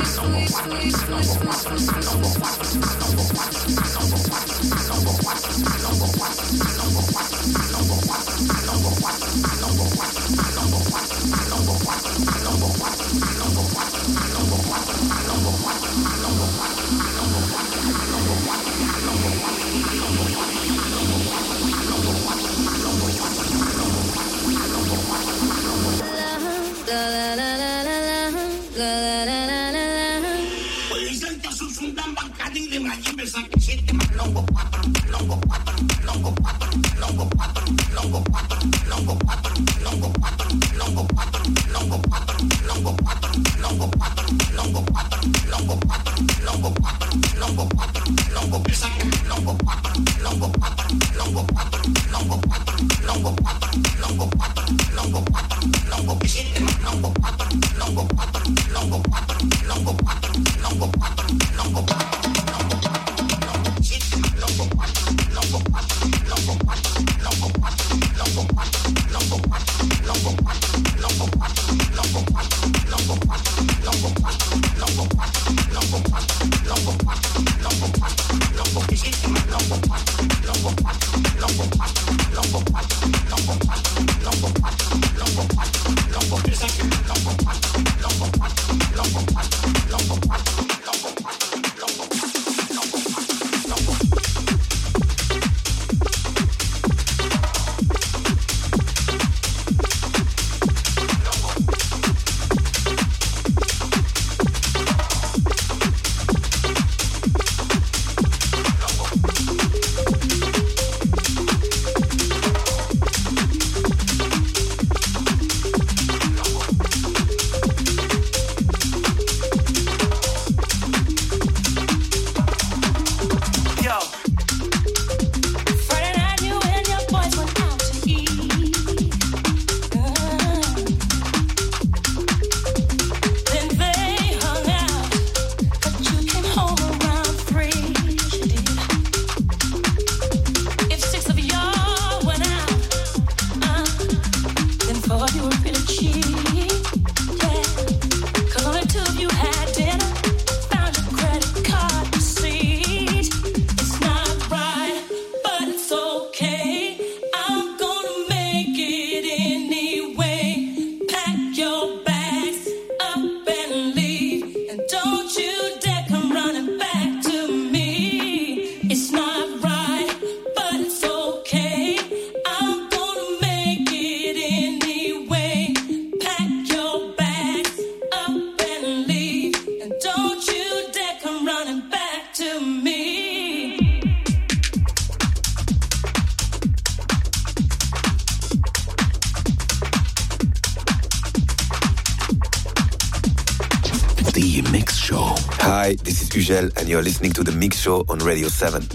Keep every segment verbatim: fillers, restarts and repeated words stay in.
Hi, this is Ugel and you're listening to The Mix Show on Radio seven.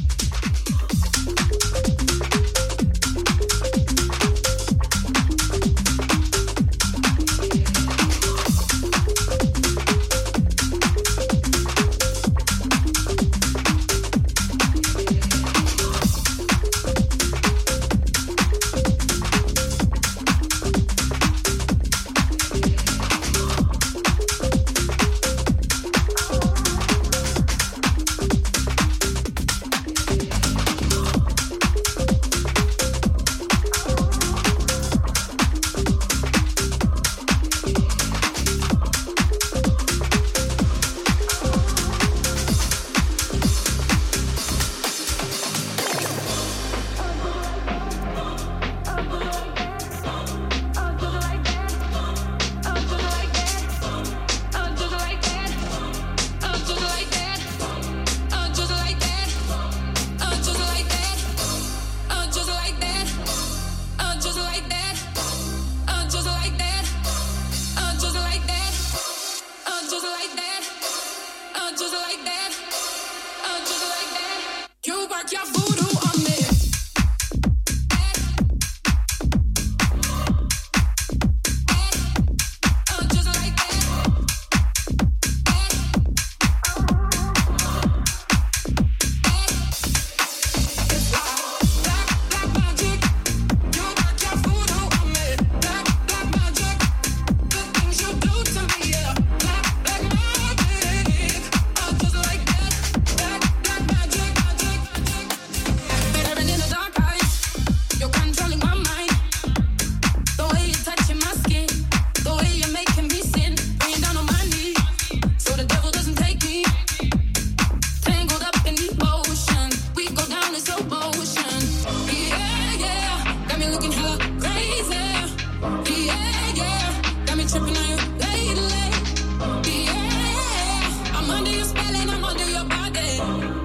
darling, I'm under your body.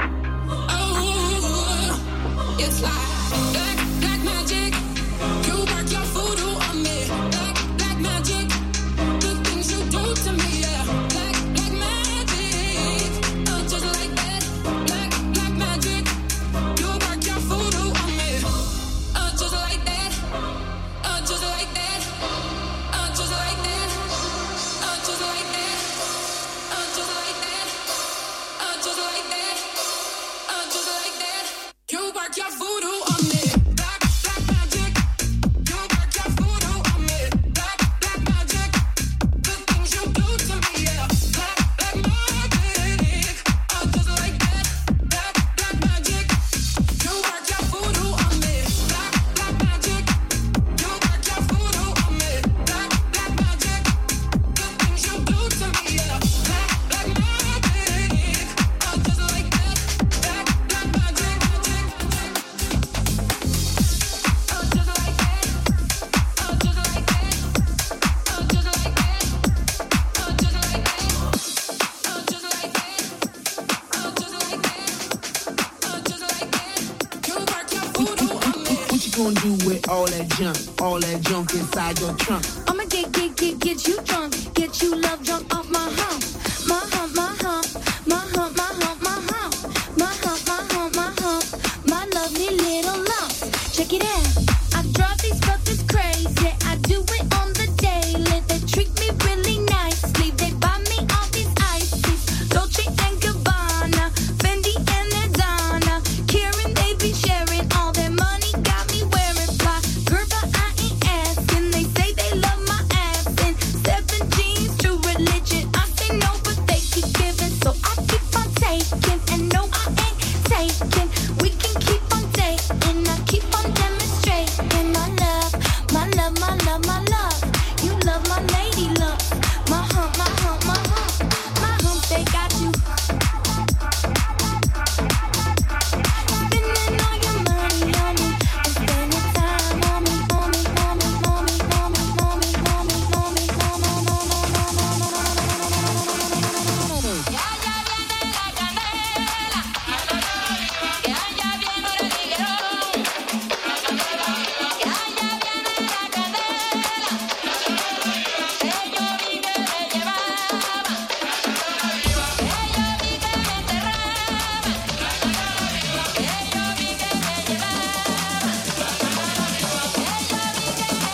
Oh, it's like black, black magic. You work your voodoo on me. Black, black magic. The things you do to me, yeah. Black, black magic. Oh, just like that. Black, black magic. You work your voodoo on me. Oh, just like that. Oh, just like that. Oh, just like that. Oh, just like that. Oh, just like that. Oh, just like that. Oh, just like that. You work your voodoo on me. Black, black magic. You work your voodoo on me. Black, black magic. The things you do to me, yeah. Black, black magic. Oh, just like that. Black, black magic. You work your voodoo on me. Black, black magic. You work your voodoo on me. Black, black magic. The things you do to me, yeah. Black, black magic. Oh, just like that. Black, black magic. Oh, just like that. Oh, just like that. Oh, just like that. Oh, just like that. Oh, just like that. Oh, just like that. Oh, just like that. Oh, just like that. You work your voodoo on me. What you gonna do with all that junk, all that junk inside your trunk? I'ma get, get, get, get you drunk, get you love drunk off my hump, my hump, my hump, my hump, my hump, my hump, my hump, my hump, my hump, my lovely little lump. Check it out. I drive these brothers crazy. I do it on the daily. They treat me really nicely. They buy me all these ices, Dolce and Gabbana, Fendi and Adana. Karen, they be sharing all their money. Got me wearing fly. Girl, but I ain't asking. They say they love my ass and seven jeans, true religion. I say no, but they keep giving, so I keep on taking. And no, I ain't taking. We can keep on dating. I keep on demonstrating my love, my love, my love, my love. You love my lady love, my hump, my hump, my hump, my hump. They got you spending all your money on me and spending time on me, on me, on me, on me, on me, on me, on me, on me, on me, on me. Ya, ya viene la candela, ya, ya viene el liguerón, ya, ya viene la candela, que yo vi que me llevaba, que yo vi que me enterraba, que yo vi que me llevaba, que yo vi que me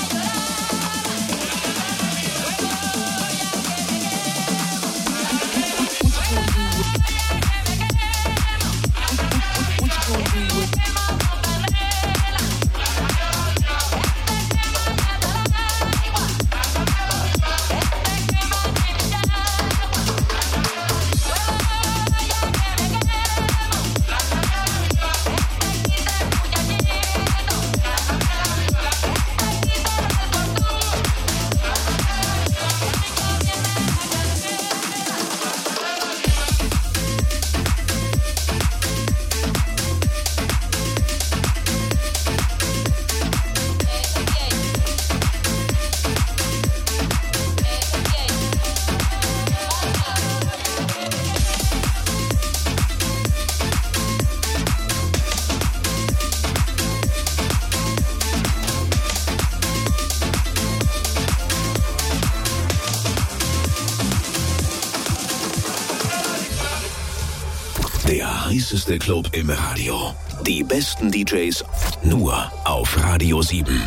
Der heißeste Club im Radio. Die besten D Js nur auf Radio sieben.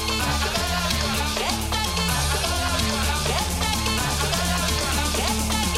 Get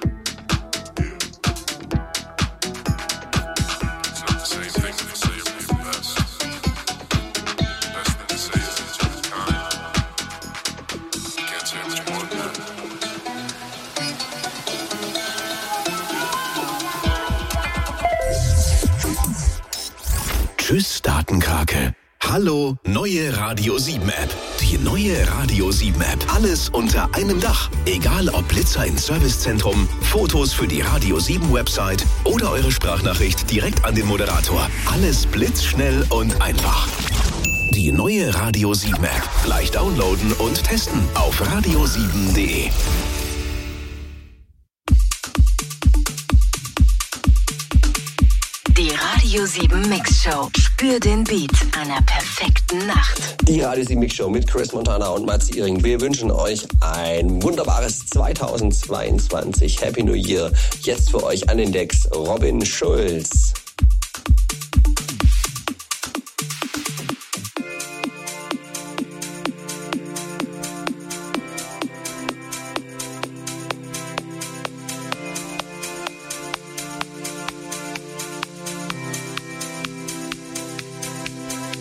Tschüss, Datenkrake. Hallo, neue Radio sieben App. Die neue Radio sieben App. Alles unter einem Dach. Egal ob Blitzer ins Servicezentrum, Fotos für die Radio sieben Website oder eure Sprachnachricht direkt an den Moderator. Alles blitzschnell und einfach. Die neue Radio sieben App. Gleich downloaden und testen auf radio sieben punkt de. Die Radio sieben Mix Show. Spür den Beat einer perfekten Nacht. Die Radio sieben Mix Show mit Chris Montana und Mats Iring. Wir wünschen euch ein wunderbares zweitausendzweiundzwanzig. Happy New Year. Jetzt für euch an den Decks Robin Schulz.